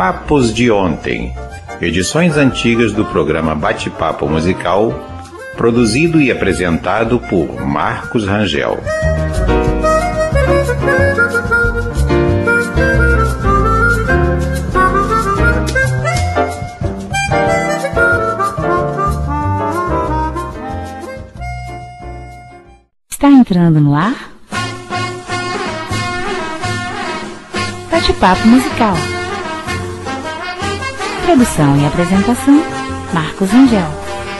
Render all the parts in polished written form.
Papos de Ontem, edições antigas do programa Bate-Papo Musical, produzido e apresentado por Marcos Rangel. Está entrando no ar? Bate-Papo Musical. Produção e apresentação, Marcos Rangel.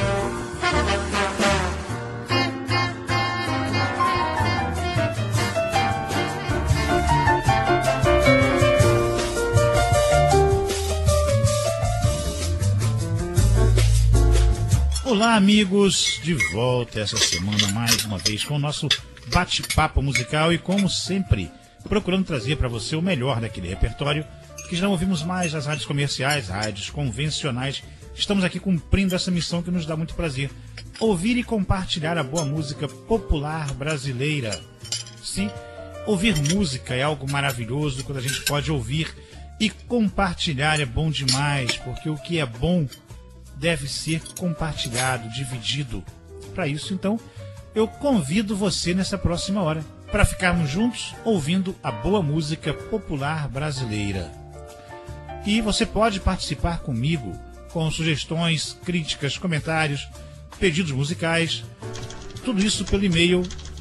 Olá, amigos, de volta essa semana mais uma vez com o nosso Bate-Papo Musical e, como sempre, procurando trazer para você o melhor daquele repertório que já não ouvimos mais nas rádios comerciais, rádios convencionais. Estamos aqui cumprindo essa missão que nos dá muito prazer: ouvir e compartilhar a boa música popular brasileira. Sim, ouvir música é algo maravilhoso. Quando a gente pode ouvir e compartilhar é bom demais, porque o que é bom deve ser compartilhado, dividido. Para isso, então, eu convido você nessa próxima hora para ficarmos juntos ouvindo a boa música popular brasileira. E você pode participar comigo com sugestões, críticas, comentários, pedidos musicais, tudo isso pelo e-mail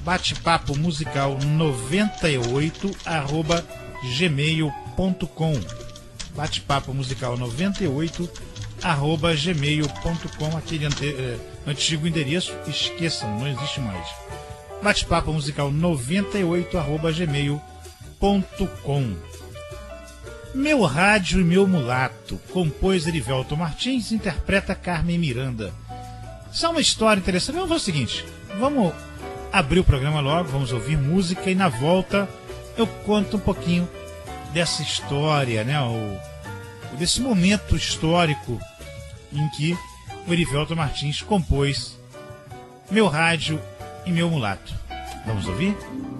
batepapomusical98@gmail.com batepapomusical98@gmail.com, aquele antigo endereço, esqueçam, não existe mais. batepapomusical98@gmail.com. Meu Rádio e Meu Mulato, compôs Erivelto Martins, interpreta Carmen Miranda. Isso é uma história interessante. Vamos fazer o seguinte, vamos abrir o programa logo, vamos ouvir música e na volta eu conto um pouquinho dessa história, né? Desse momento histórico em que o Erivelto Martins compôs Meu Rádio e Meu Mulato. Vamos ouvir?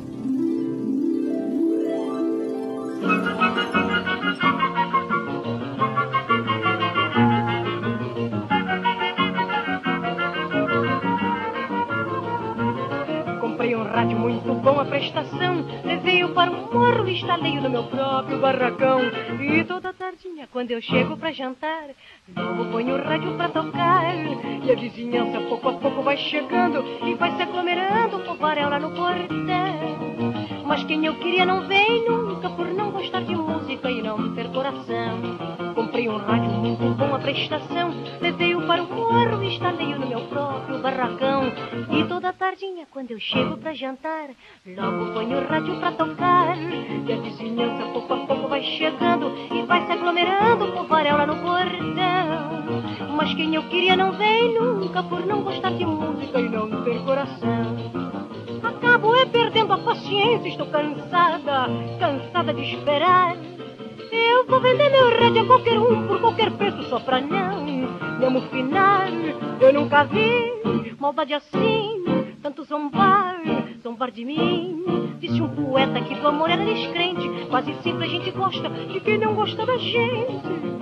Comprei um rádio muito bom, a prestação. Levei-o para um morro, instalei-o no meu próprio barracão. E toda tardinha, quando eu chego pra jantar, logo ponho o rádio pra tocar. E a vizinhança pouco a pouco vai chegando e vai se aglomerando, com varela no portão. Mas quem eu queria não vem nunca, por não gostar de música e não ter coração. Comprei um rádio muito bom, a prestação. Levei-o para o morro, instalei-o no meu próprio barracão. E toda tardinha, quando eu chego pra jantar, logo ponho o rádio pra tocar. E a vizinhança pouco a pouco vai chegando e vai se aglomerando, com varela no portão. Mas quem eu queria não vem nunca, por não gostar de música e não ter coração. Acabo perdendo a paciência, estou cansada de esperar. Eu vou vender meu rádio a qualquer um, por qualquer preço, só pra não me amofinar. Eu nunca vi maldade assim, tanto zombar de mim. Disse um poeta que do amor era descrente, quase sempre a gente gosta de quem não gosta da gente.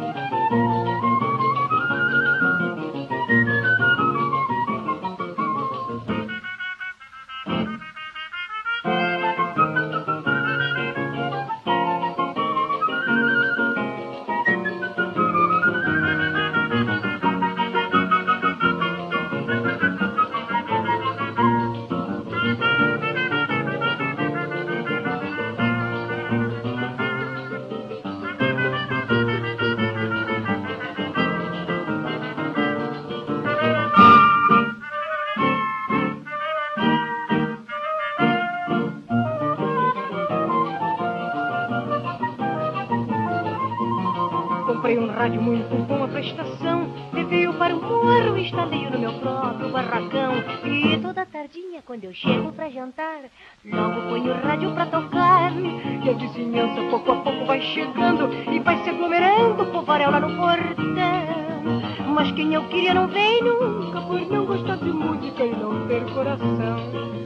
Comprei um rádio muito bom, a prestação. Levei-o para o morro, instalei-o no meu próprio barracão. E toda tardinha, quando eu chego pra jantar, logo ponho o rádio pra tocar. E a vizinhança pouco a pouco vai chegando e vai se aglomerando, com varela no portão. Mas quem eu queria não vem nunca, por não gostar de música e não ter coração.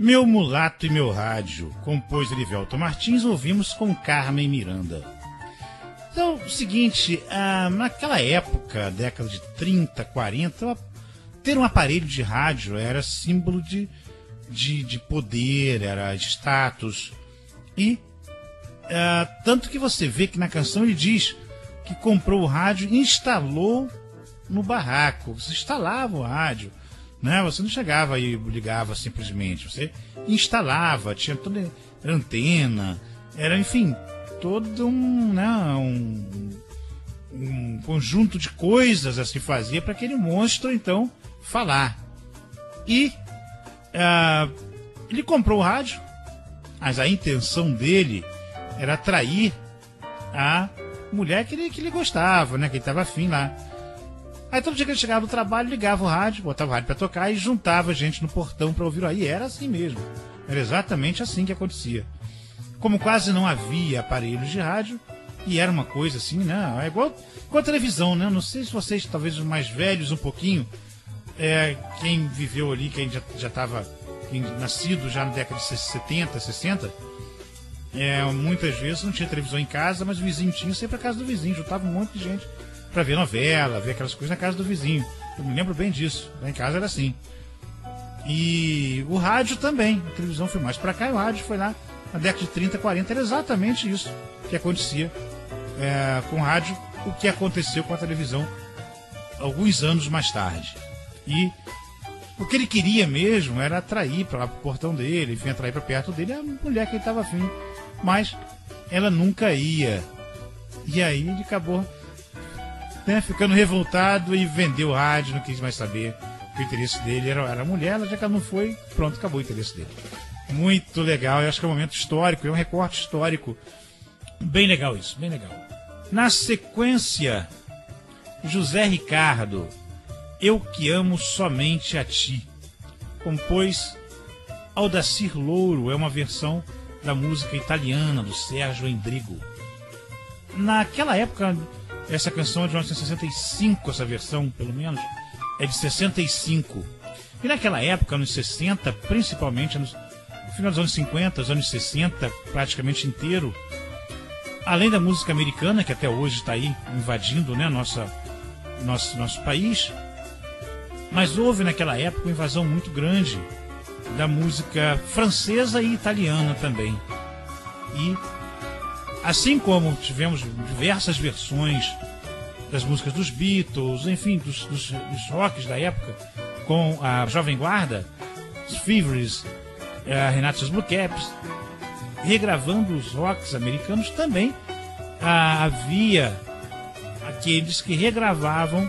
Meu Mulato e Meu Rádio, compôs Erivelton Martins, ouvimos com Carmen Miranda. Então, o seguinte, naquela época, década de 30, 40, ter um aparelho de rádio era símbolo de poder, era de status. E tanto que você vê que na canção ele diz que comprou o rádio e instalou no barraco. Você instalava o rádio, né? Você não chegava e ligava simplesmente, você instalava, tinha toda antena, era, enfim, todo um conjunto de coisas a se fazer para aquele monstro então falar. E ele comprou o rádio, mas a intenção dele era atrair a mulher que ele gostava, né? Que ele estava afim lá. Aí todo dia que ele chegava do trabalho, ligava o rádio, botava o rádio para tocar e juntava gente no portão para ouvir. Aí era assim mesmo. Era exatamente assim que acontecia. Como quase não havia aparelhos de rádio, e era uma coisa assim, né? É igual a televisão, né? Não sei se vocês, talvez os mais velhos um pouquinho, quem viveu ali, quem já estava nascido já na década de 70, 60, muitas vezes não tinha televisão em casa, mas o vizinho tinha, sempre a casa do vizinho, juntava um monte de gente para ver novela, ver aquelas coisas na casa do vizinho. Eu me lembro bem disso, lá em casa era assim. E o rádio também, a televisão foi mais para cá e o rádio foi lá na década de 30, 40, era exatamente isso que acontecia com o rádio, o que aconteceu com a televisão alguns anos mais tarde. E o que ele queria mesmo era atrair para lá pro portão dele, enfim, atrair para perto dele a mulher que ele estava afim, mas ela nunca ia. E aí ele acabou ficando revoltado e vendeu o rádio, não quis mais saber. O interesse dele era a mulher, já que ela não foi, pronto, acabou o interesse dele. Muito legal, eu acho que é um momento histórico, é um recorte histórico. Bem legal isso, bem legal. Na sequência, José Ricardo, Eu Que Amo Somente a Ti. Compôs Aldacir Louro, é uma versão da música italiana do Sérgio Endrigo. Naquela época, essa canção é de 1965, essa versão, pelo menos, é de 65. E naquela época, nos 60, principalmente no final dos anos 50, os anos 60, praticamente inteiro, além da música americana, que até hoje está aí invadindo, né, nosso país, mas houve naquela época uma invasão muito grande da música francesa e italiana também. E assim como tivemos diversas versões das músicas dos Beatles, enfim, dos rocks da época, com a Jovem Guarda, os Fevers, a Renato Blue Caps, regravando os rocks americanos, também havia aqueles que gravavam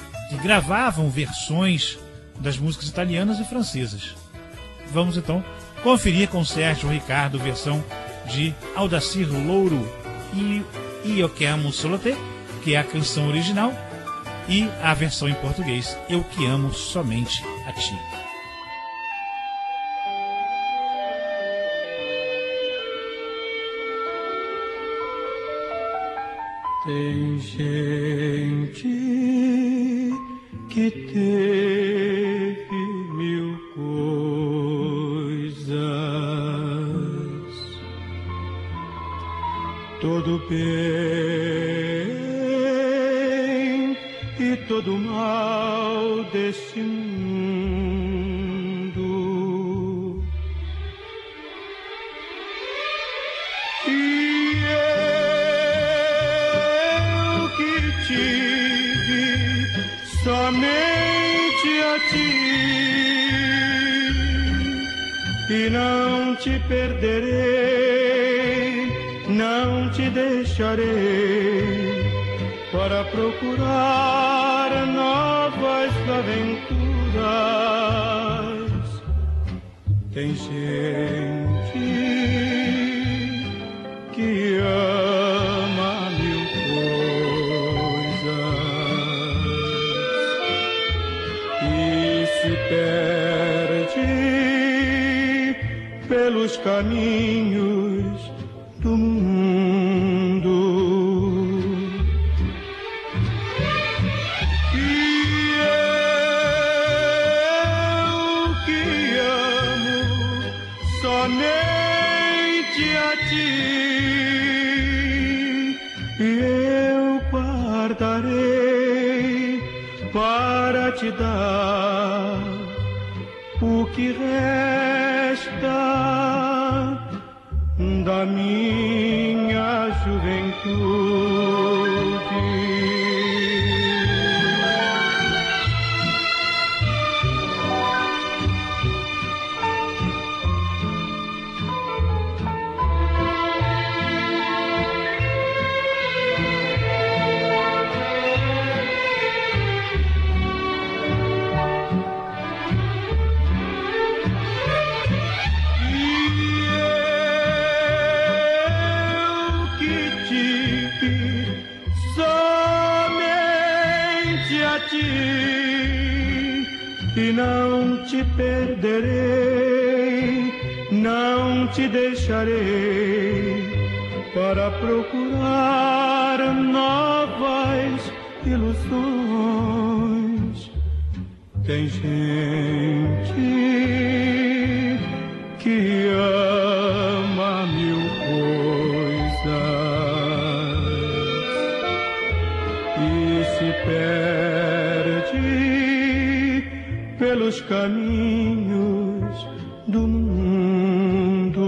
versões das músicas italianas e francesas. Vamos então conferir com Sérgio Ricardo, versão de Aldacir Louro e Eu Que Amo Solo Te, que é a canção original, e a versão em português, Eu Que Amo Somente a Ti. Tem gente que teve mil coisas, todo bem e todo mal deste mundo. E eu que tive somente a ti, e não te perderei, não te deixarei, para procurar novas aventuras. Tem gente que ama mil coisas e se perde pelos caminhos do mundo. E eu que amo e eu guardarei para te dar o que resta da minha juventude. E não te perderei, não te deixarei para procurar novas ilusões. Tem gente que ama mil coisas e se perde pelos caminhos do mundo.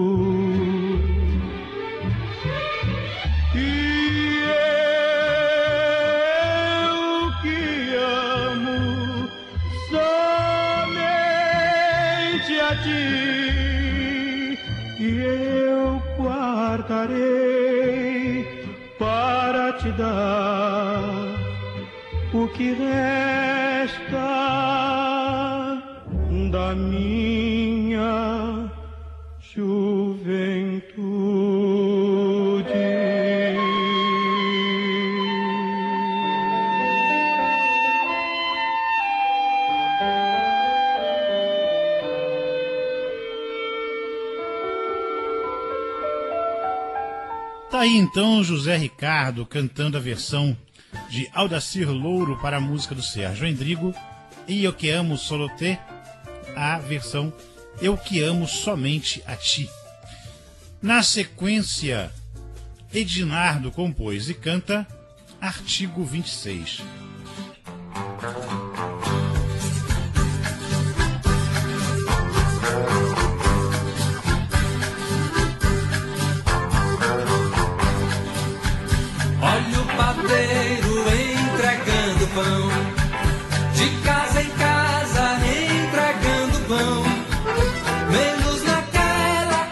E eu que amo somente a ti, e eu guardarei para te dar o que resta da minha juventude. Tá aí então José Ricardo cantando a versão de Aldacir Louro para a música do Sérgio Endrigo, e Eu Que Amo Solo Te, a versão Eu Que Amo Somente a Ti. Na sequência, Edinardo compôs e canta Artigo 26. Olha o padeiro entregando pão, de casa em casa entregando pão, menos naquela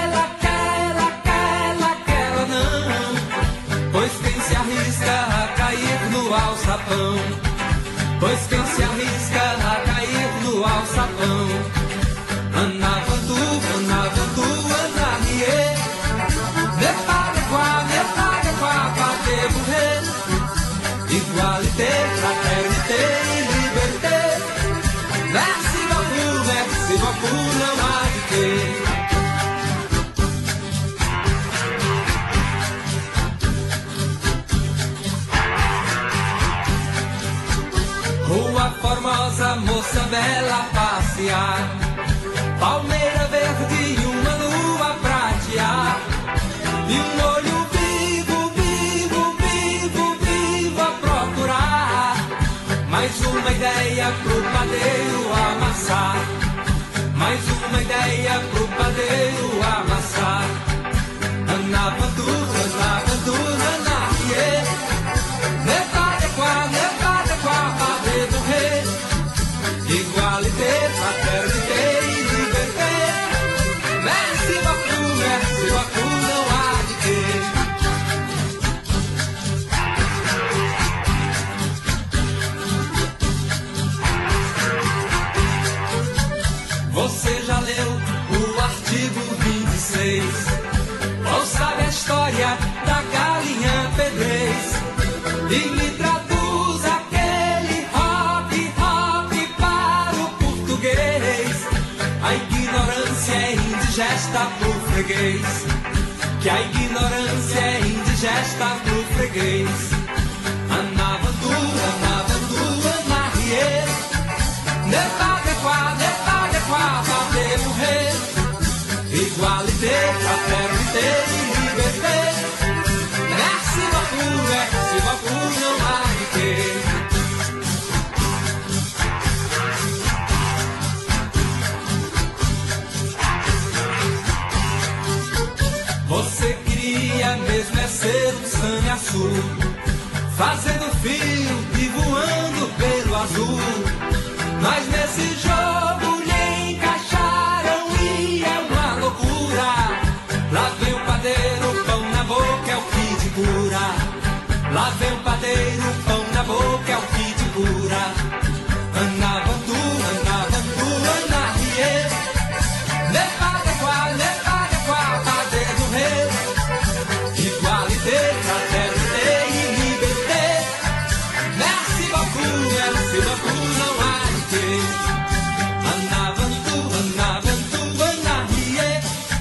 não, pois quem se arrisca a cair no alçapão, pois quem se arrisca a cair no alçapão, anavandu, anarie, nepadequá, bater morrer, igualité, fraternité e liberté, merci beaucoup, não há de ter. Rua Formosa, moça bela passear, palmeira verde e uma lua pratear, e um olho vivo a procurar, mais uma ideia pro padeiro amassar, mais uma ideia pro padeiro amassar. Anavandu, anarie, nepadequá, bater morrer, igualité, fraternité e liberté, merci beaucoup, não há de ter. Você já leu o artigo 26? Ou sabe a história da galinha pedrez? E me traduz aquele rock para o português. A ignorância é indigesta pro freguês, que a ignorância é indigesta pro freguês. Anavandu, anarie, nepadequá, bater morrer, igualité, fraternité e liberté, merci sul, fazendo fio e voando pelo azul. Mas nesse jogo lhe encaixaram e é uma loucura. Lá vem o padeiro, pão na boca é o que te cura. Lá vem o padeiro, pão na boca é o que te cura. Ana Bantu, Ana Rie, Lepa, padeiro rei. Igualité, fraternité e liberté. Merci beaucoup, não há de quê. Ana Bantu, Ana Rie,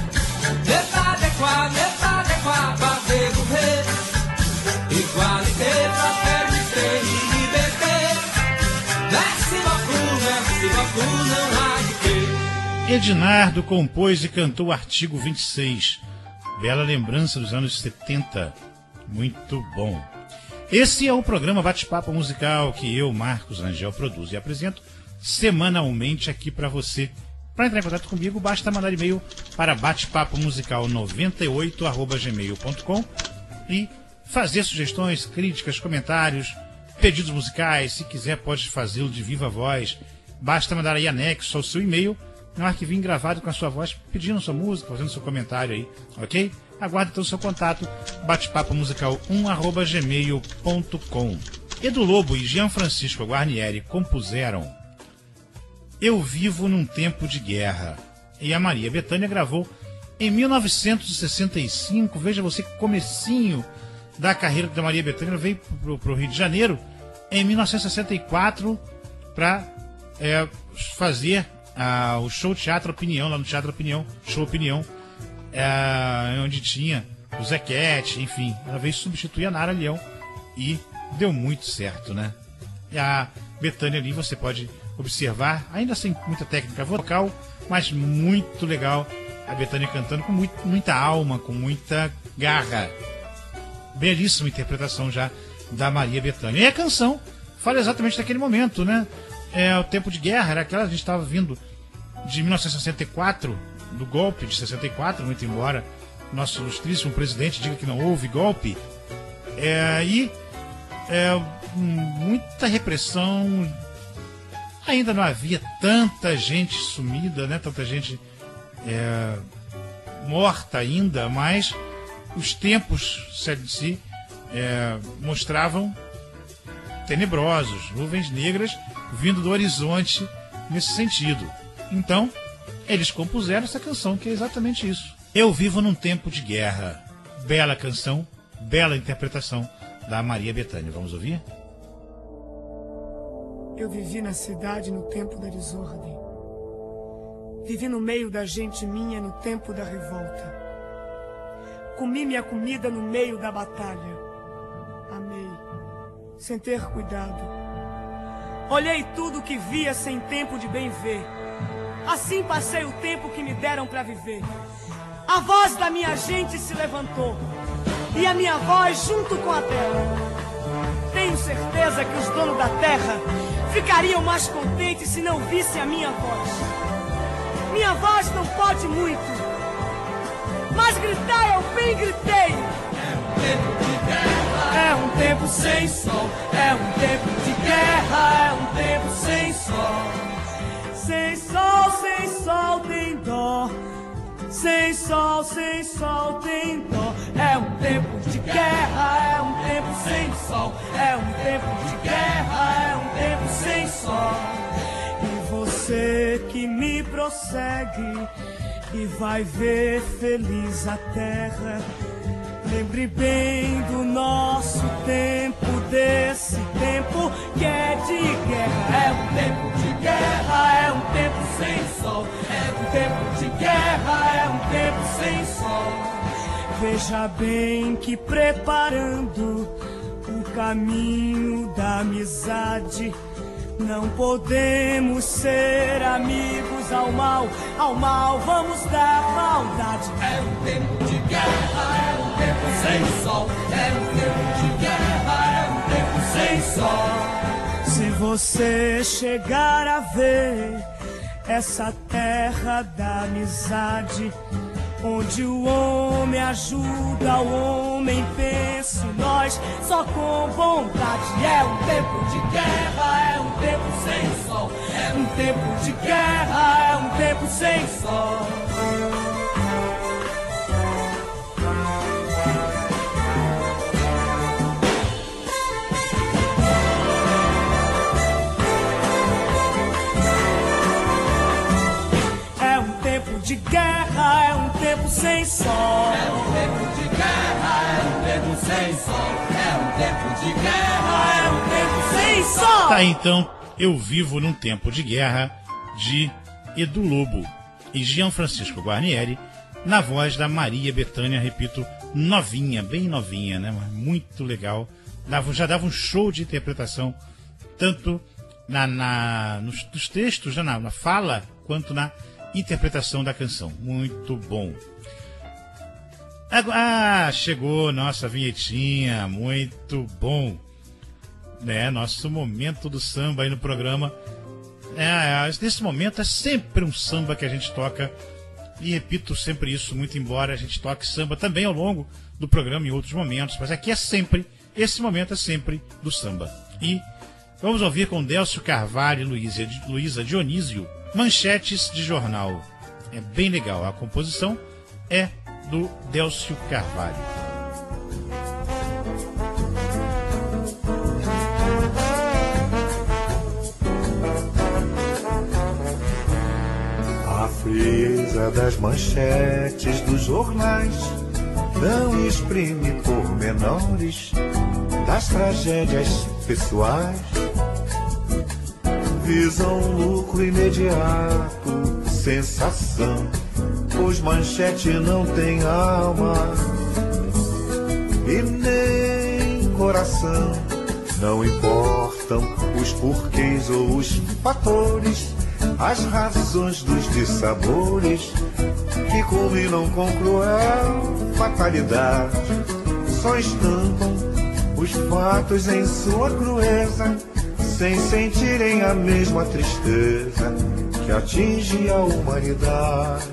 Lepa, padeiro rei. Igualité, fraternité e liberté. Merci beaucoup, não há de quê. Ednardo compôs e cantou o Artigo 26. Bela lembrança dos anos 70. Muito bom. Esse é o programa Bate-Papo Musical que eu, Marcos Rangel, produzo e apresento semanalmente aqui para você. Para entrar em contato comigo, basta mandar e-mail para batepapomusical98@gmail.com e fazer sugestões, críticas, comentários, pedidos musicais. Se quiser, pode fazê-lo de viva voz. Basta mandar aí anexo ao seu e-mail um arquivinho gravado com a sua voz, pedindo sua música, fazendo seu comentário aí, ok? Aguardo então o seu contato, batepapomusical1@gmail.com. Edu Lobo e Jean Francisco Guarnieri compuseram Eu Vivo Num Tempo de Guerra, e a Maria Bethânia gravou em 1965. Veja você que comecinho da carreira da Maria Bethânia, veio para o Rio de Janeiro em 1964 para fazer o show Teatro Opinião, lá no Teatro Opinião, Show Opinião, onde tinha o Zequete, enfim. Ela veio substituir a Nara Leão e deu muito certo, né? E a Bethânia ali você pode observar, ainda sem muita técnica vocal, mas muito legal a Bethânia cantando com muita alma, com muita garra. Belíssima interpretação já da Maria Bethânia. E a canção fala exatamente daquele momento, né? O tempo de guerra, era aquela, a gente estava vindo de 1964, do golpe de 64, muito embora nosso ilustríssimo presidente diga que não houve golpe, muita repressão, ainda não havia tanta gente sumida, né? Tanta gente morta ainda, mas os tempos se mostravam tenebrosos, nuvens negras vindo do horizonte nesse sentido. Então, eles compuseram essa canção, que é exatamente isso. Eu Vivo Num Tempo de Guerra. Bela canção, bela interpretação da Maria Bethânia. Vamos ouvir? Eu vivi na cidade no tempo da desordem. Vivi no meio da gente minha no tempo da revolta. Comi minha comida no meio da batalha. Amei, sem ter cuidado. Olhei tudo que via sem tempo de bem ver. Assim passei o tempo que me deram para viver. A voz da minha gente se levantou, e a minha voz junto com a dela. Tenho certeza que os donos da terra ficariam mais contentes se não vissem a minha voz. Minha voz não pode muito, mas gritar eu bem gritei. É um tempo de guerra, É um tempo sem sol, é um tempo de guerra, é um tempo sem sol. Sem sol tem dó. Sem sol tem dó. É um tempo de guerra, é um tempo sem sol. É um tempo de guerra, é um tempo sem sol. E você que me prossegue e vai ver feliz a terra, lembre bem do nosso tempo, desse tempo que é de guerra. É um tempo de guerra, é um tempo sem sol. É um tempo de guerra, é um tempo sem sol. Veja bem que preparando o caminho da amizade, não podemos ser amigos ao mal vamos dar maldade. é um tempo de guerra, é um tempo sem sol. É um tempo de guerra, é um tempo sem sol. Se você chegar a ver essa terra da amizade, onde o homem ajuda o homem, penso nós, só com vontade. É um tempo de guerra, é um tempo sem sol, é um tempo de guerra, é um tempo sem sol. De guerra, é um tempo sem sol. É um tempo de guerra, é um tempo sem sol. É um tempo de guerra, é um tempo sem sol. Tá, então, Eu Vivo num Tempo de Guerra, de Edu Lobo e Jean Francisco Guarnieri, na voz da Maria Bethânia, repito, novinha, bem novinha, né? Muito legal. Já dava um show de interpretação, tanto nos textos, na fala, quanto na interpretação da canção. Muito bom. Chegou nossa vinhetinha, muito bom, né? Nosso momento do samba aí no programa. Nesse momento é sempre um samba que a gente toca, e repito sempre isso, muito embora a gente toque samba também ao longo do programa em outros momentos, mas aqui esse momento é sempre do samba. E vamos ouvir com Délcio Carvalho e Luísa Dionísio, Manchetes de Jornal. É bem legal, a composição é do Délcio Carvalho. A frieza das manchetes dos jornais não exprime pormenores das tragédias pessoais. Visam lucro imediato, sensação, pois manchete não tem alma e nem coração. Não importam os porquês ou os fatores, as razões dos dissabores que culminam com cruel fatalidade. Só estampam os fatos em sua crueza, sem sentirem a mesma tristeza que atinge a humanidade.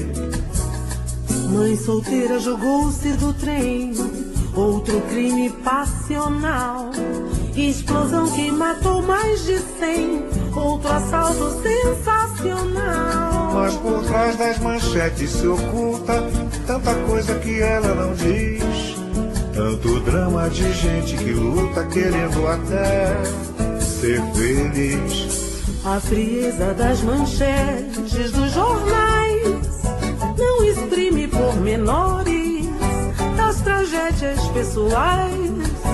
Mãe solteira jogou-se do trem, outro crime passional. Explosão que matou mais de 100, outro assalto sensacional. Mas por trás das manchetes se oculta tanta coisa que ela não diz, tanto drama de gente que luta querendo até ser feliz. A frieza das manchetes dos jornais não exprime pormenores das tragédias pessoais.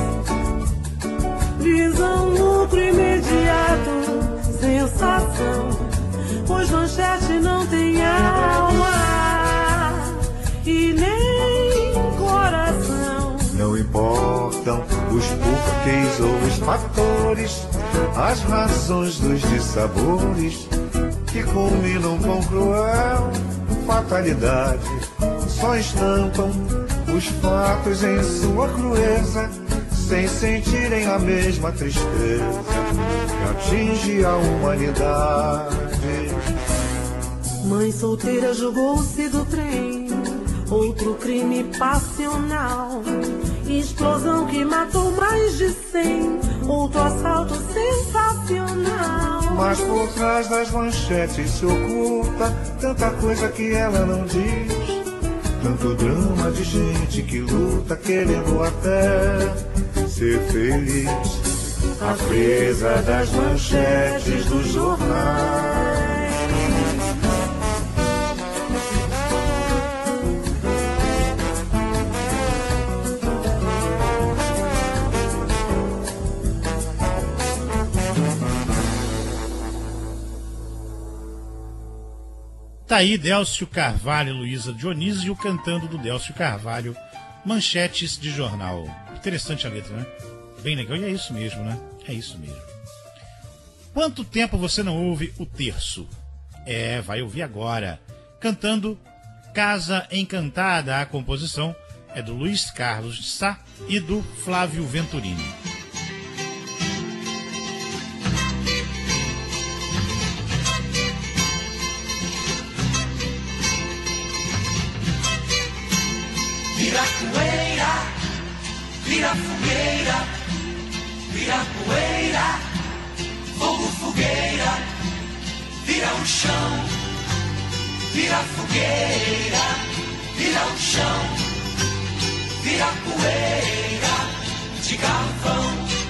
Visam lucro imediato, sensação, pois manchete não tem alma e nem coração. Não importam os porquês ou os fatores, as razões dos dissabores que culminam com cruel fatalidade. Só estampam os fatos em sua crueza, sem sentirem a mesma tristeza que atinge a humanidade. Mãe solteira jogou-se do trem, outro crime passional. Explosão que matou mais de 100, outro assalto sensacional. Mas por trás das manchetes se oculta tanta coisa que ela não diz, tanto drama de gente que luta querendo até ser feliz. A frieza das manchetes dos jornais. Tá aí Délcio Carvalho e Luísa Dionísio cantando do Délcio Carvalho, Manchetes de Jornal. Interessante a letra, né? Bem legal, e é isso mesmo, né? É isso mesmo. Quanto tempo você não ouve o Terço? Vai ouvir agora. Cantando Casa Encantada, a composição é do Luiz Carlos de Sá e do Flávio Venturini. vira poeira, vira fogueira, vira poeira, fogo, fogueira, vira o chão, vira fogueira, vira o chão, vira poeira, de carvão,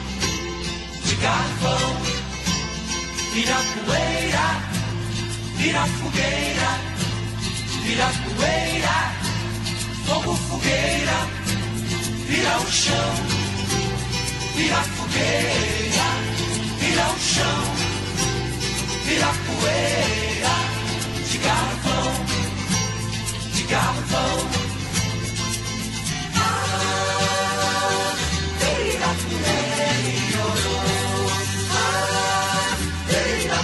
vira poeira, vira fogueira, vira poeira, fogo, fogueira, vira o chão, vira fogueira, vira o chão, vira poeira, de carvão, de carvão. Vira poeira, vira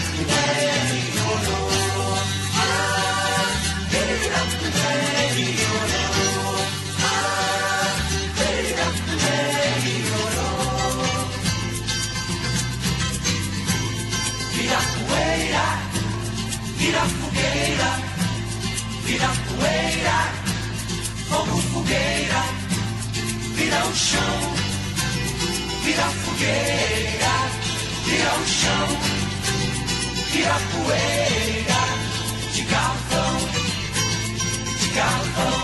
vira fogueira, vira poeira, fogo, fogueira, vira o chão, vira fogueira, vira o chão, vira poeira, de carvão, de carvão.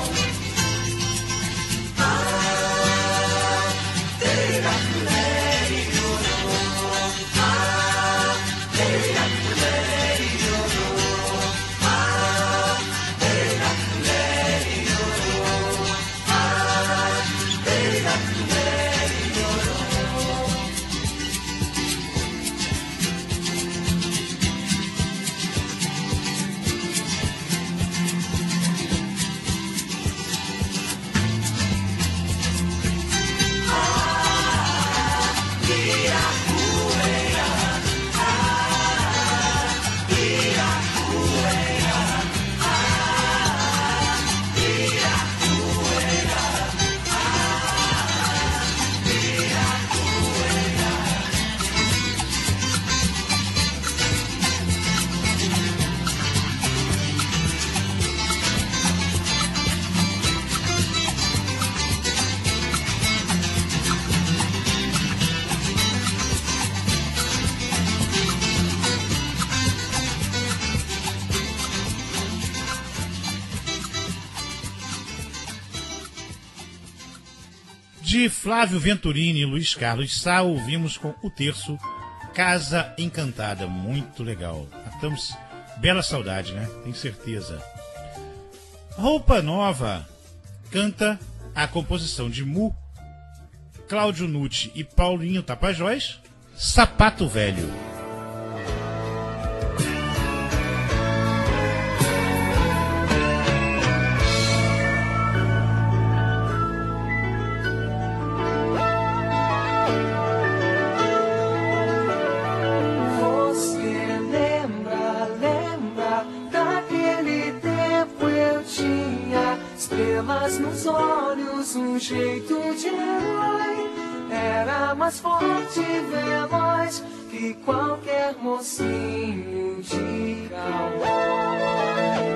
De Flávio Venturini e Luiz Carlos Sá, ouvimos com o terço Casa Encantada. Muito legal. Estamos bela saudade, né? Tenho certeza. Roupa Nova canta a composição de Mu, Cláudio Nucci e Paulinho Tapajós, Sapato Velho. Nos olhos, um jeito de herói. Era mais forte e veloz que qualquer mocinho de cowboy.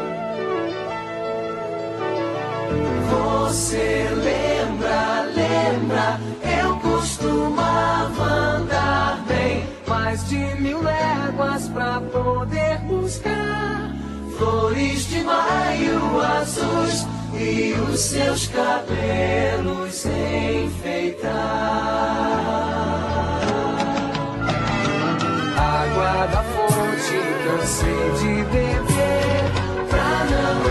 Você lembra, eu costumava andar bem mais de 1000 léguas pra poder buscar flores de maio azuis e os seus cabelos enfeitar. Água da fonte cansei de beber pra não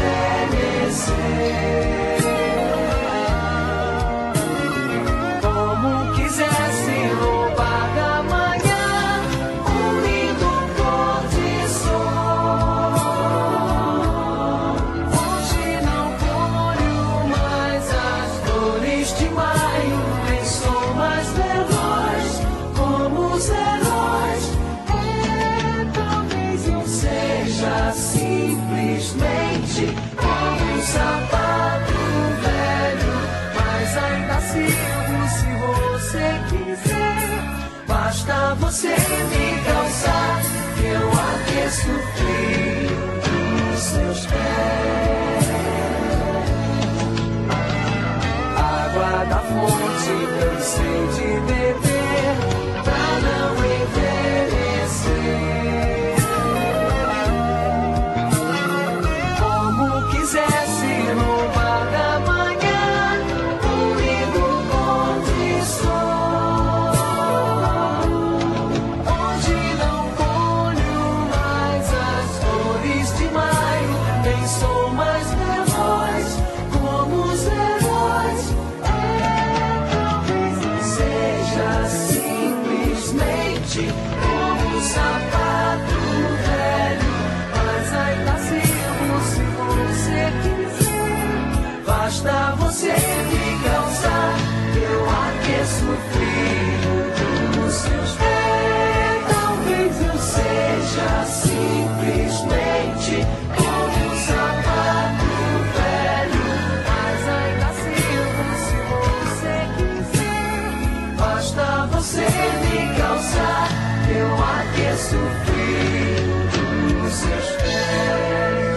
envelhecer. Como quisesse roubar da manhã um lindo pôr de sol. Hoje não colho mais as flores de maio, nem sou mais veloz como os heróis. Talvez eu seja simplesmente como um sapato velho, mas ainda sirvo se você quiser. Basta você me calçar que eu aqueço o frio dos seus pés. tem de beber pra não envelhecer. Como quisesse no bar da manhã, comigo contra sol, onde não colho mais as flores de maio, nem sou mais veloz como os heróis. Talvez não seja simplesmente como um sapato velho, mas ainda sirvo se você quiser. Basta você me calçar, eu aqueço o frio dos seus pés. Talvez eu seja simplesmente como um sapato velho, mas ainda sirvo se você quiser. Basta você me calçar, eu aqueço o frio dos seus pés.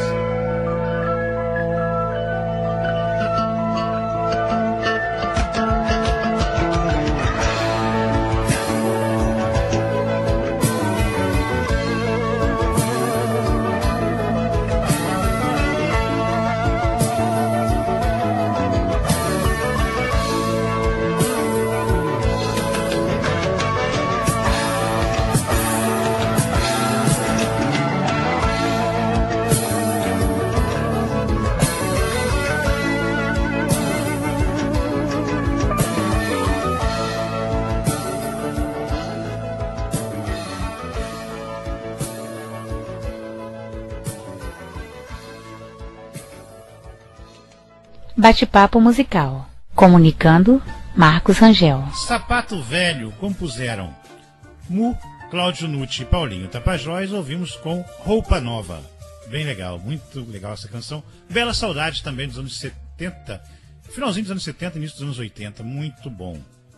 Bate-papo musical. Comunicando, Marcos Rangel. Sapato Velho compuseram Mu, Cláudio Nucci e Paulinho Tapajós. Ouvimos com Roupa Nova. Bem legal, muito legal essa canção. Bela Saudade também dos anos 70, finalzinho dos anos 70, início dos anos 80, muito bom.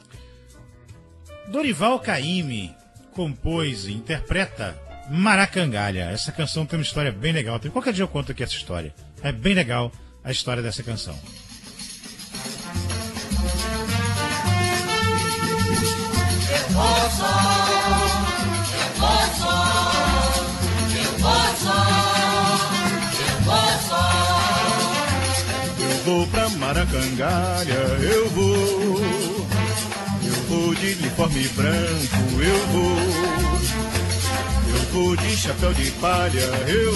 Dorival Caymmi compôs e interpreta Maracangalha. Essa canção tem uma história bem legal. Qualquer dia eu conto aqui essa história. É bem legal a história dessa canção. Eu vou pra Maracangalha, eu vou de uniforme branco, eu vou de chapéu de palha, eu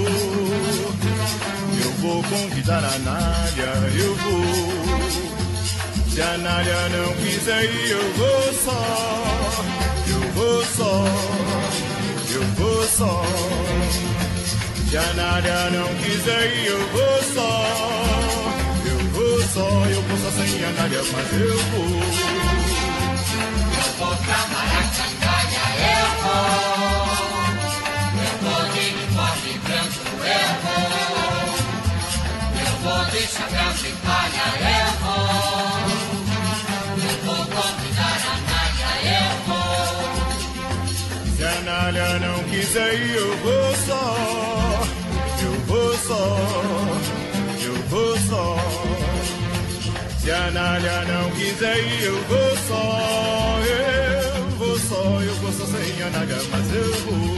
vou convidar a Nália, eu vou. Se a Nália não quiser ir, eu vou só, eu vou só, eu vou só. Se a Nália não quiser ir, eu vou só, eu vou só. Eu vou só sem a Nália, mas eu vou. Eu vou pra Maracangalha, eu vou de uniforme branco, eu vou de chapéu de palha, eu vou convidar a Nália, eu vou. Se a Nália não quiser ir, eu vou só, eu vou só, eu vou só. Se a Nália não quiser ir, eu vou só, eu vou só sem a Nália, mas eu vou.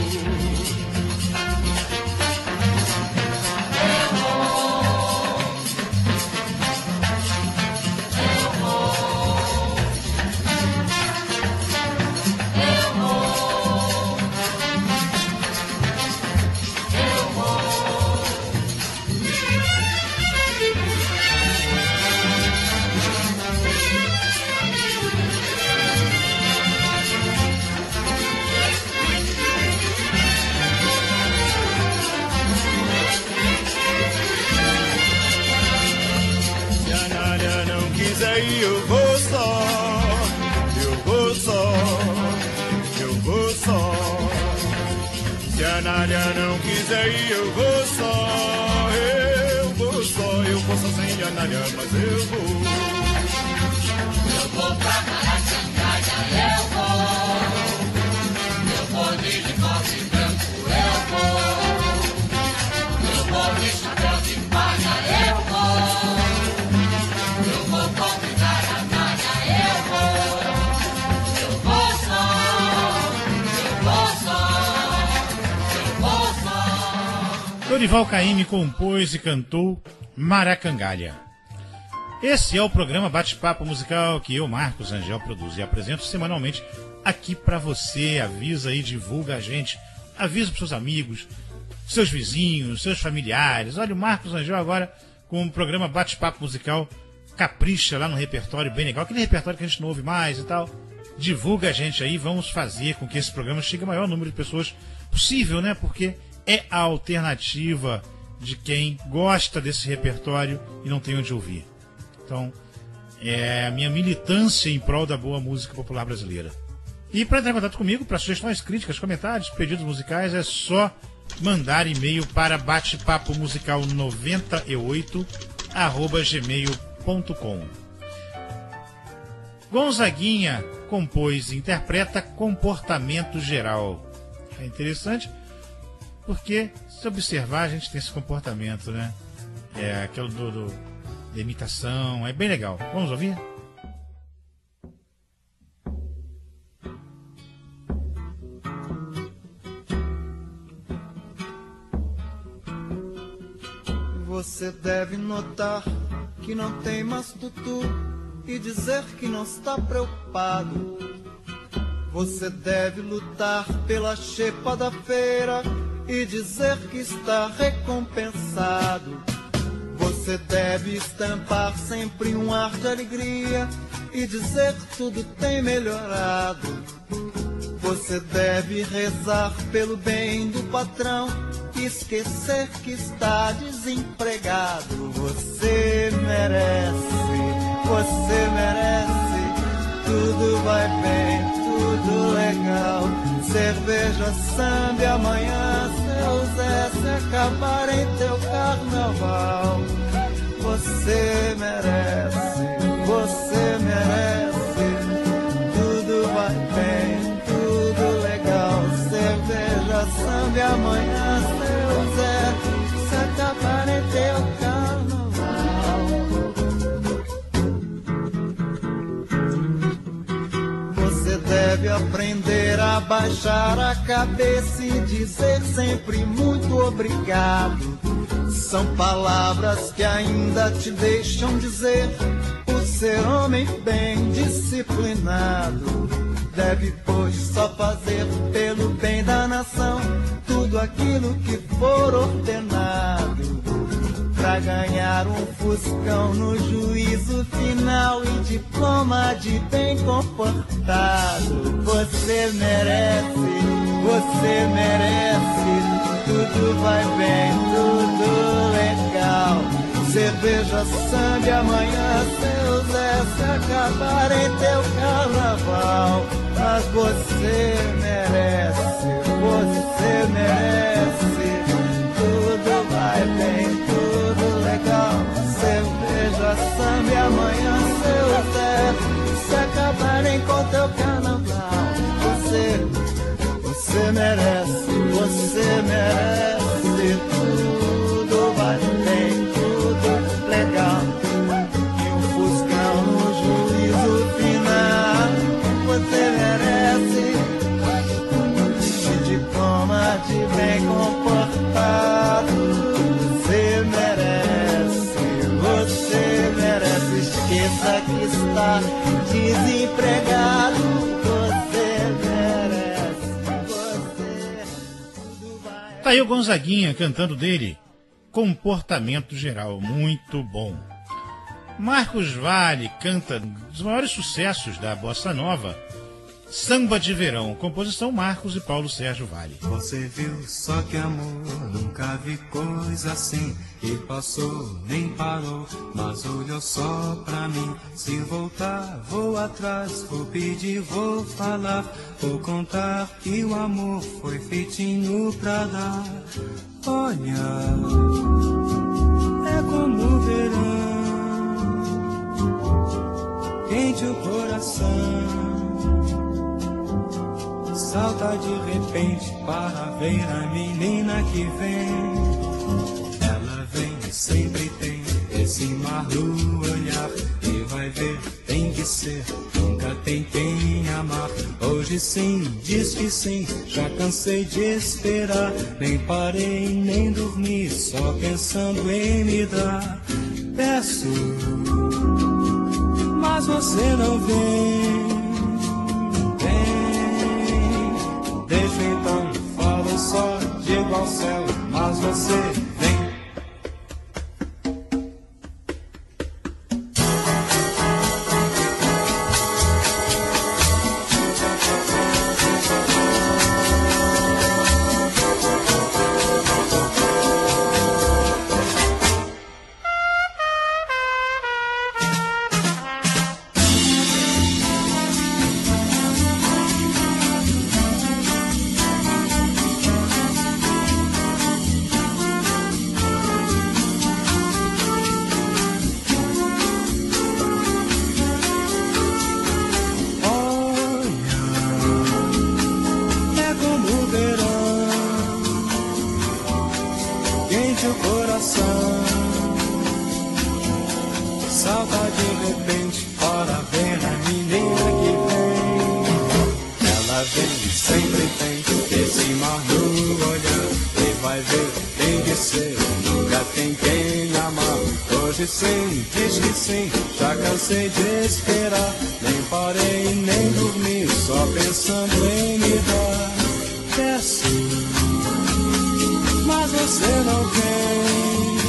Eu vou só, eu vou só, eu vou só. Se a Nália não quiser ir, eu vou só, eu vou só. Eu vou só sem a Nália, mas eu vou. Eu vou pra Maracangalha, eu vou de uniforme branco, eu vou de chapéu de palha, eu vou convidar a Nália, eu vou. Dorival Caymmi compôs e cantou Maracangalha. Esse é o programa Bate-Papo Musical que eu, Marcos Angel, produzo e apresento semanalmente aqui pra você. Avisa aí, divulga a gente, avisa pros seus amigos, seus vizinhos, seus familiares. Olha, o Marcos Angel agora com o programa Bate-Papo Musical, capricha lá no repertório bem legal, aquele repertório que a gente não ouve mais e tal. Divulga a gente aí, vamos fazer com que esse programa chegue ao maior número de pessoas possível, né? Porque é a alternativa de quem gosta desse repertório e não tem onde ouvir. Então, é a minha militância em prol da boa música popular brasileira. E para entrar em contato comigo, para sugestões, críticas, comentários, pedidos musicais, é só mandar e-mail para batepapomusical98@gmail.com. Gonzaguinha compôs e interpreta Comportamento Geral. É interessante porque, se observar, a gente tem esse comportamento, né? É aquilo da imitação, é bem legal. Vamos ouvir? Você deve notar que não tem mais tutu e dizer que não está preocupado. Você deve lutar pela xepa da feira e dizer que está recompensado. Você deve estampar sempre um ar de alegria e dizer que tudo tem melhorado. Você deve rezar pelo bem do patrão e esquecer que está desempregado. Você merece, tudo vai bem, tudo legal. Cerveja, samba e amanhã, seu Zé, se acabar em teu carnaval. Você merece, tudo vai bem, tudo legal. Cerveja, samba e amanhã, seu Zé, se acabar em teu carnaval. Você deve aprender a baixar a cabeça e dizer sempre muito obrigado. São palavras que ainda te deixam dizer por ser homem bem disciplinado. Deve, pois, só fazer pelo bem da nação tudo aquilo que for ordenado, pra ganhar um fuscão no juízo final e diploma de bem comportado. Você merece, tudo vai bem, tudo legal. Cerveja, samba e amanhã, seu Zé, se acabar em teu carnaval. Mas você merece, tudo vai bem, tudo legal. Cerveja, samba e amanhã, seu Zé, se acabarem com teu carnaval. Você merece, tudo vai bem, tudo legal. E um fuscão no juízo final. Você merece de diploma de bem comportado. Você merece, esqueça que está desempregado. Tá aí o Gonzaguinha cantando dele Comportamento Geral, muito bom. Marcos Valle canta um dos maiores sucessos da Bossa Nova, Samba de Verão, composição Marcos e Paulo Sérgio Valle. Você viu só que amor, nunca vi coisa assim. E passou, nem parou, mas olhou só pra mim. Se voltar, vou atrás, vou pedir, vou falar, vou contar que o amor foi feitinho pra dar. Olha, é como o verão, quente o coração, salta de repente para ver a menina que vem. Ela vem e sempre tem esse mar no olhar, e vai ver tem que ser, nunca tem quem amar. Hoje sim, diz que sim, já cansei de esperar. Nem parei, nem dormi, só pensando em me dar. Peço, mas você não vem. Deixa então, falo só, digo ao céu, mas você vem. Cansei de esperar, nem parei, nem dormi, só pensando em me dar. Peço, mas você não vem.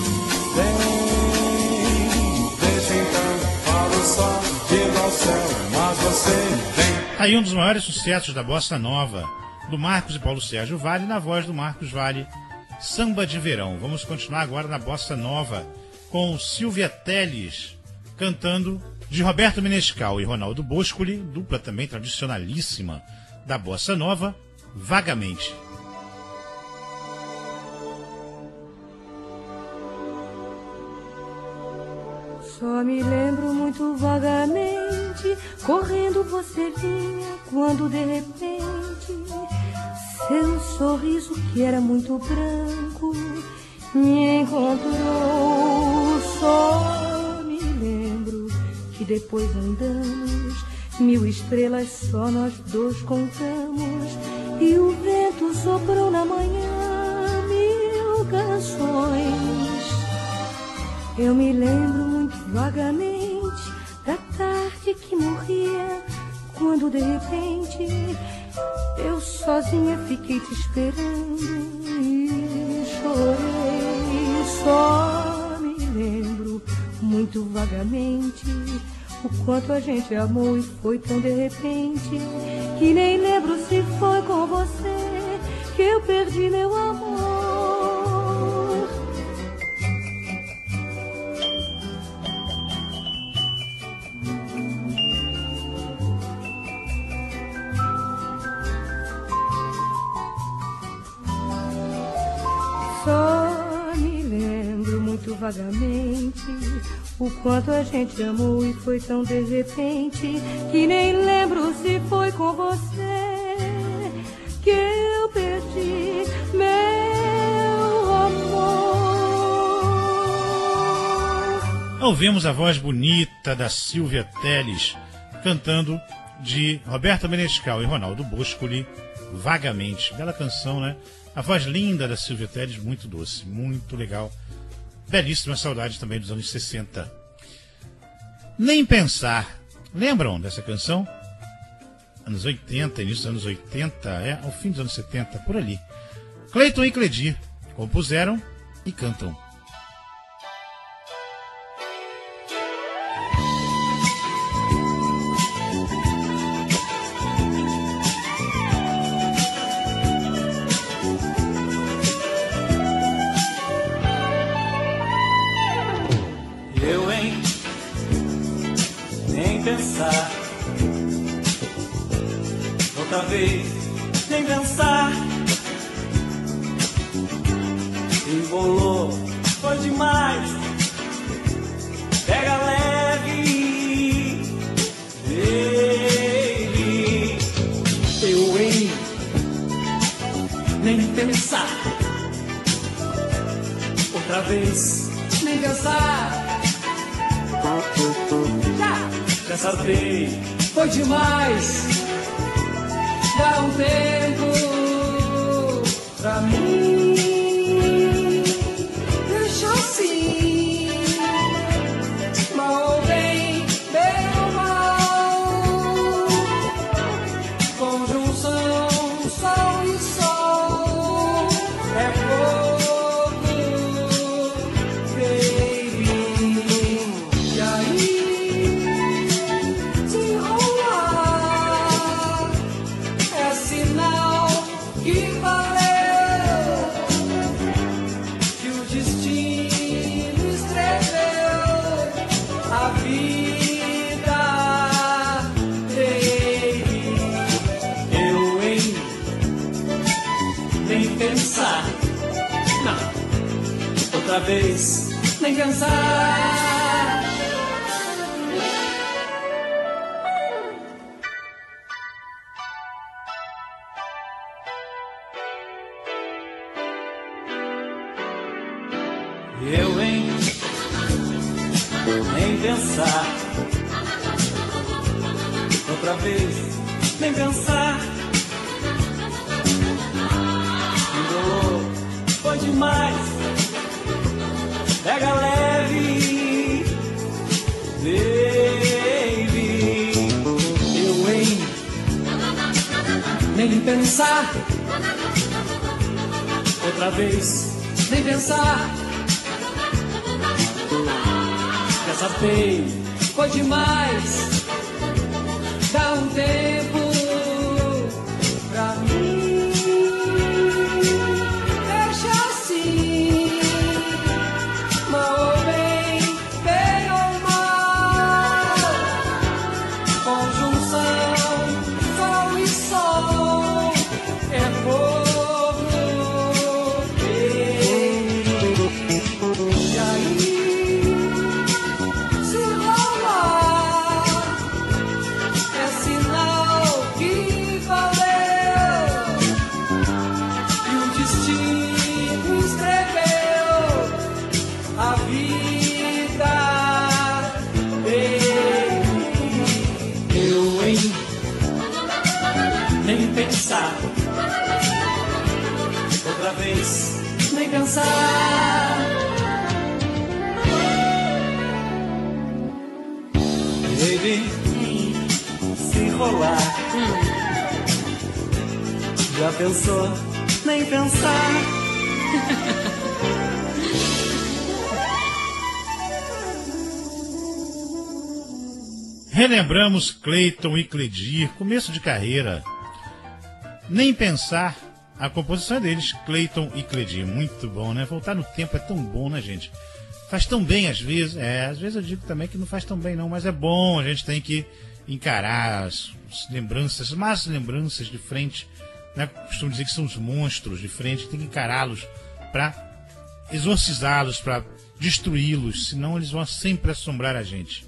Deixa então, falo só, digo ao céu, mas você vem. Aí um dos maiores sucessos da Bossa Nova, do Marcos e Paulo Sérgio Vale, na voz do Marcos Vale, Samba de Verão. Vamos continuar agora na Bossa Nova, com Silvia Telles, cantando de Roberto Menescal e Ronaldo Boscoli, dupla também tradicionalíssima da Bossa Nova, Vagamente. Só me lembro muito vagamente, correndo você vinha, quando de repente seu sorriso, que era muito branco, me encontrou. Só lembro que depois andamos, 1000 estrelas só nós dois contamos, e o vento soprou na manhã 1000 canções. Eu me lembro muito vagamente da tarde que morria, quando de repente eu sozinha fiquei te esperando e chorei. Só me lembro muito vagamente o quanto a gente amou e foi tão de repente que nem lembro se foi com você que eu perdi meu amor. Só me lembro muito vagamente o quanto a gente amou e foi tão de repente que nem lembro se foi com você que eu perdi meu amor. Ouvimos a voz bonita da Silvia Telles cantando de Roberto Menescal e Ronaldo Boscoli, Vagamente. Bela canção, né? A voz linda da Silvia Telles, muito doce, muito legal. Belíssima saudade também dos anos 60. Nem Pensar. Lembram dessa canção? Anos 80, início dos anos 80, ao fim dos anos 70, por ali. Cleiton e Cledir compuseram e cantam. Pensar outra vez, nem pensar. Embolou, foi demais. Pega leve, baby. Eu nem pensar outra vez, nem pensar. Já. Casartei, foi demais. Dá um tempo pra mim. Deixa assim, mal ou bem, bem ou mal. Conjunção, sol e sol é fogo, baby. E aí, se rolar, é sinal que valeu, que o destino escreveu a vida, baby. Eu, hein, nem pensar, não, outra vez, nem pensar. Eu, hein, nem pensar, outra vez, nem pensar. Me dolou, foi demais. Pega leve, baby. Eu, hein, nem pensar, outra vez, nem pensar. Casartei, foi demais. Dá um tempo pra mim. Deixa assim, mal ou bem, bem ou mal. Conjunção, sol e sol é fogo. E aí, se rolar, é sinal que valeu, e o destino escreveu a vida, baby. Eu, hein, nem pensar, outra vez, nem pensar. Baby, se rolar, já pensou, nem pensar. Relembramos Cleiton e Cledir, começo de carreira. Nem pensar, a composição é deles, Cleiton e Cledir. Muito bom, né? Voltar no tempo é tão bom, né, gente? Faz tão bem às vezes. Às vezes eu digo também que não faz tão bem não, mas é bom, a gente tem que encarar as lembranças, más lembranças de frente, né? Costumo dizer que são os monstros de frente, tem que encará-los para exorcizá-los, para destruí-los, senão eles vão sempre assombrar a gente.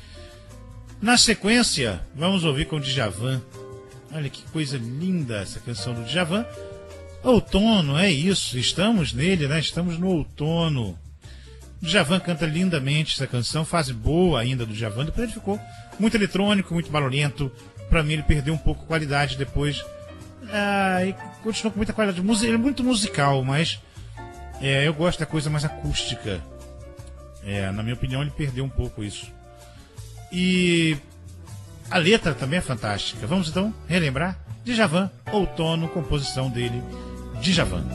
Na sequência, vamos ouvir com o Djavan. Olha que coisa linda essa canção do Djavan. Outono, é isso, estamos nele, né? Estamos no outono. O Djavan canta lindamente essa canção, fase boa ainda do Djavan. Depois ele ficou muito eletrônico, muito barulhento. Pra mim ele perdeu um pouco a qualidade depois. E continuou com muita qualidade. Ele é muito musical, mas eu gosto da coisa mais acústica. Na minha opinião ele perdeu um pouco isso. E a letra também é fantástica. Vamos então relembrar Djavan, Outono, composição dele, Djavan.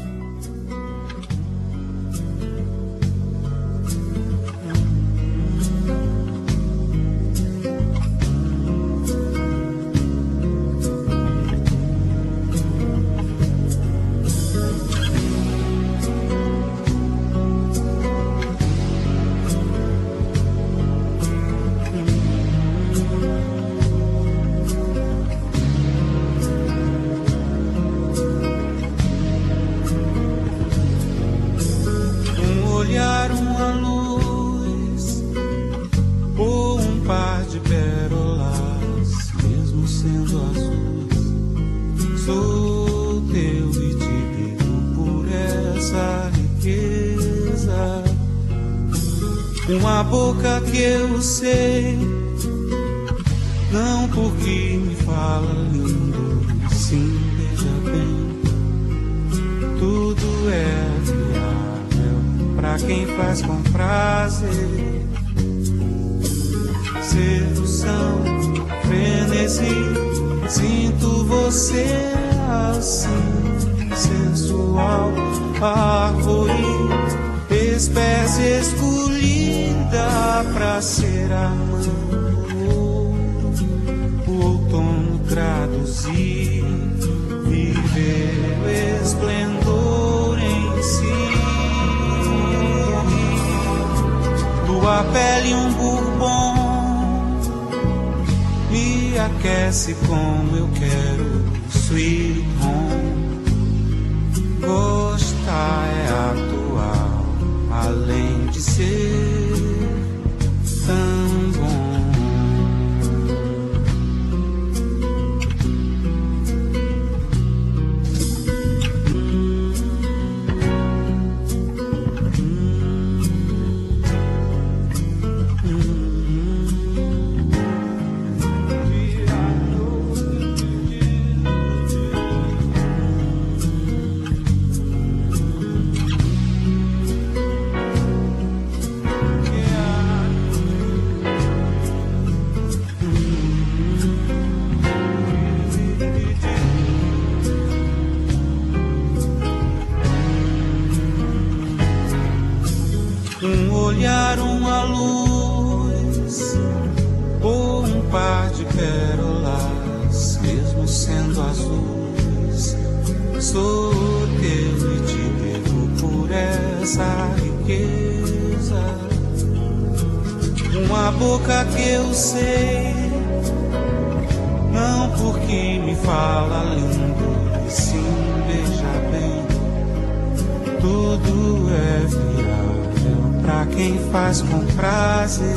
Uma boca que eu sei Não porque me fala lindo, sim, veja bem, tudo é viável pra quem faz com prazer. Sedução, frenesi, sinto você assim, sensual, árvore, espécie escolhida pra ser amor. O outono traduzir, viver o esplendor em si. Tua pele um bourbon me aquece como eu quero, sweet home. Gostar é atual, além de ser tão bom. Uma luz ou um par de pérolas, mesmo sendo azuis, sou teu e te devo por essa riqueza. Uma boca que eu sei, não porque me fala lindo, e sim, veja bem, tudo é viável pra quem faz com prazer.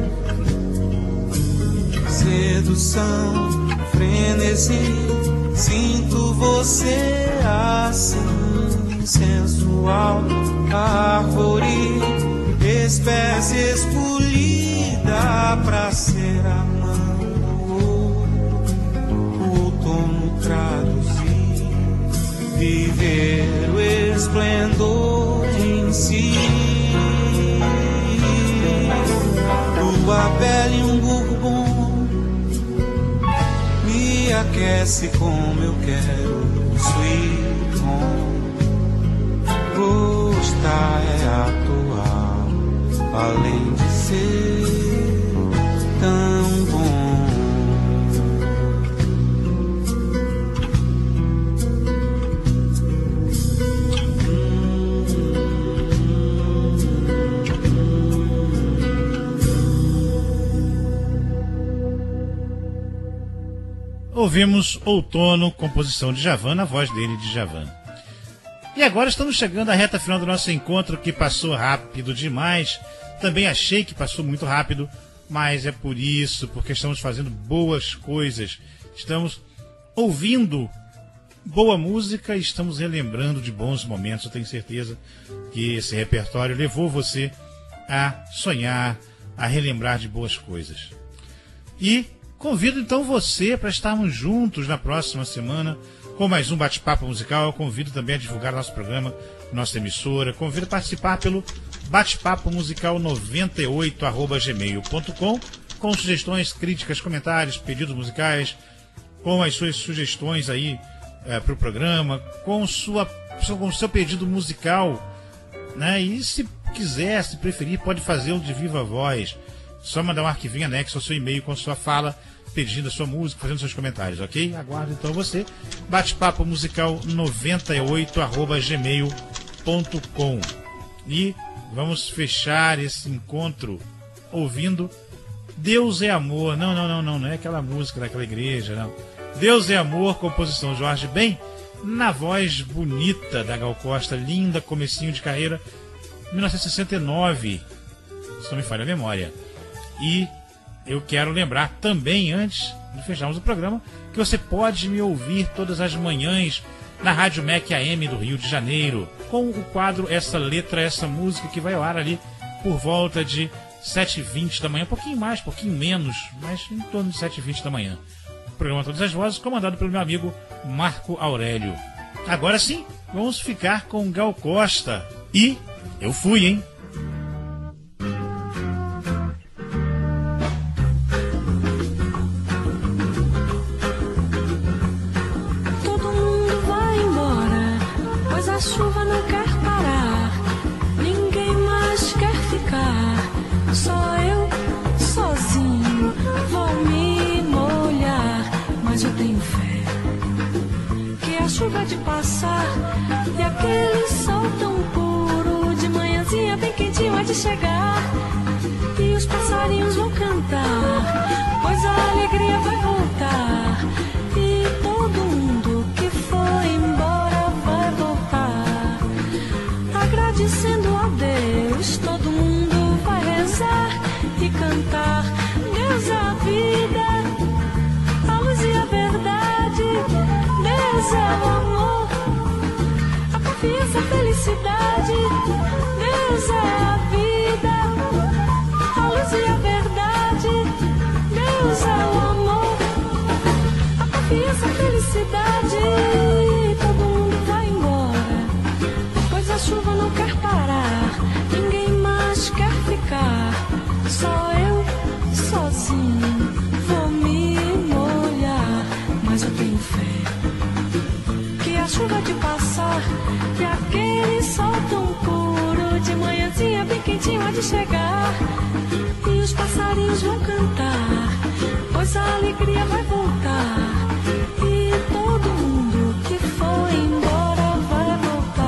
Sedução, frenesi, sinto você assim, sensual, árvore, espécie escolhida pra ser amor. O outono traduzir, viver o esplendor em si. Tua pele um bourbon me aquece como eu quero, sweet home. Gostar é atual, além de ser tão bom. Ouvimos Outono, composição de Djavan, na voz dele, Djavan. E agora estamos chegando à reta final do nosso encontro, que passou rápido demais. Também achei que passou muito rápido, mas é por isso, porque estamos fazendo boas coisas. Estamos ouvindo boa música e estamos relembrando de bons momentos. Eu tenho certeza que esse repertório levou você a sonhar, a relembrar de boas coisas. E convido então você para estarmos juntos na próxima semana com mais um bate-papo musical. Eu convido também a divulgar nosso programa, nossa emissora. Convido a participar pelo bate-papo musical 98@gmail.com com sugestões, críticas, comentários, pedidos musicais, com as suas sugestões aí para o programa, com o seu pedido musical, né? E se quiser, se preferir, pode fazê-lo de viva voz. Só mandar um arquivinho anexo ao seu e-mail com sua fala, pedindo a sua música, fazendo seus comentários, ok? Aguardo então você. Bate-papo musical 98@gmail.com. E vamos fechar esse encontro ouvindo Deus é Amor. Não é aquela música daquela igreja, não. Deus é Amor, composição Jorge Ben, na voz bonita da Gal Costa, linda, comecinho de carreira, 1969, se não me falha a memória. E eu quero lembrar também, antes de fecharmos o programa, que você pode me ouvir todas as manhãs na Rádio MEC AM do Rio de Janeiro, com o quadro Essa Letra, Essa Música, que vai ao ar ali por volta de 7h20 da manhã, um pouquinho mais, um pouquinho menos, mas em torno de 7h20 da manhã. O programa Todas as Vozes, comandado pelo meu amigo Marco Aurélio. Agora sim, vamos ficar com Gal Costa. E eu fui, hein? Todo mundo vai embora, pois a chuva não quer parar. Ninguém mais quer ficar, só eu sozinho vou me molhar. Mas eu tenho fé que a chuva há de passar e aquele sol tão puro de manhãzinha bem quentinho há de chegar. E os passarinhos vão cantar, pois a alegria vai voltar. E todo mundo que foi embora vai voltar. Agradecendo a Deus, todo mundo vai rezar e cantar. Deus é a vida, a luz e a verdade. Deus é o amor, a confiança, a felicidade. Deus é a vida, a luz e a verdade. Deus é o amor, a confiança, a felicidade. Todo mundo vai embora, pois a chuva não quer parar. Ninguém mais quer ficar, só eu sozinho vou me molhar. Mas eu tenho fé que a chuva há de passar e aquele sol tão puro de manhãzinha bem quentinho há de chegar. E os passarinhos vão cantar, pois a alegria vai voltar. E todo mundo que foi embora vai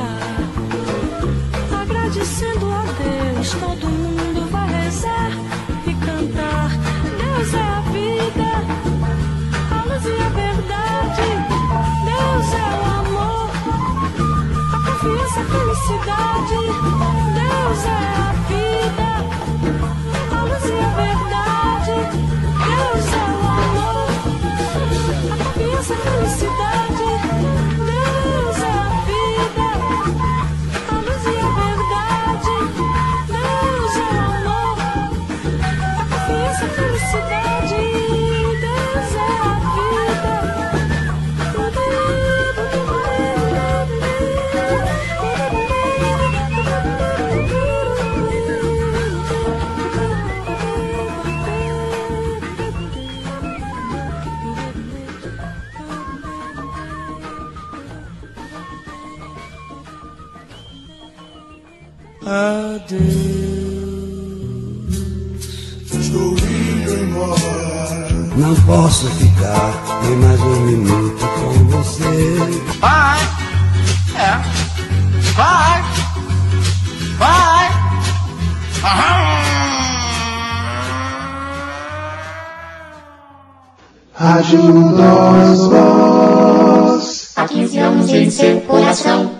voltar. Agradecendo a Deus, todo mundo vai rezar e cantar. Deus é a vida, a luz e a verdade. Deus é o amor, a confiança, a felicidade. Deus é a vida, a luz e a verdade. Deus é o amor, a confiança, a felicidade. Deus é a vida, a luz e a verdade. Deus é o amor, a confiança, a felicidade. Deus é a vida. Adeus, estou indo embora. não posso ficar nem mais um minuto com você. Vai, vai, vai. Rádio Nós Voz. Há 15 anos em seu coração.